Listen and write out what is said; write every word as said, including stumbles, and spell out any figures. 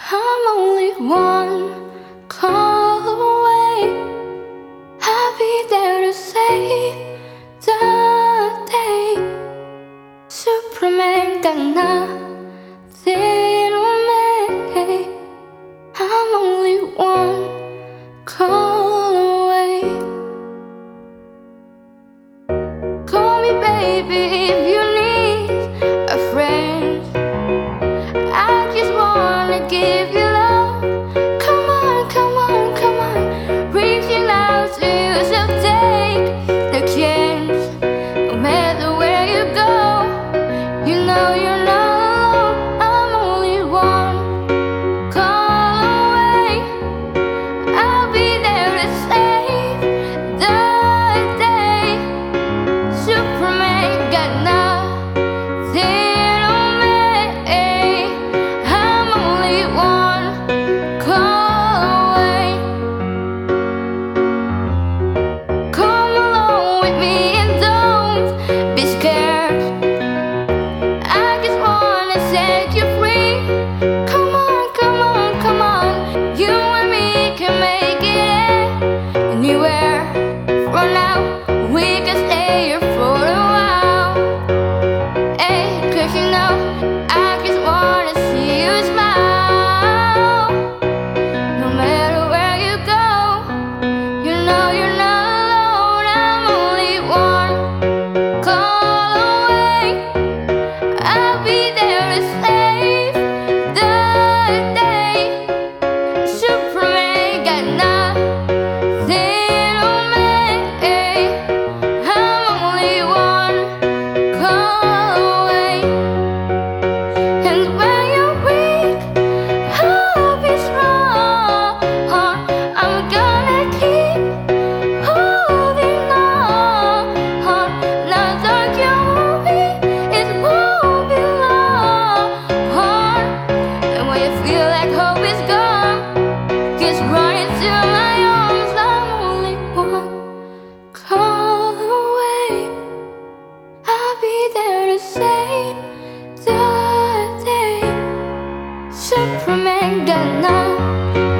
I'm only one call away. I'll be there to save the day. Superman got nothing on me. I'm only one call away. Call me baby if you need a friend. I just wanna give you love. Come on, come on, come on. Reaching out to you, so take the chance. No matter where you go, you know you're not alone. I'm only one call away. I'll be there to save the day. Superman got nothing. Superman got nothing.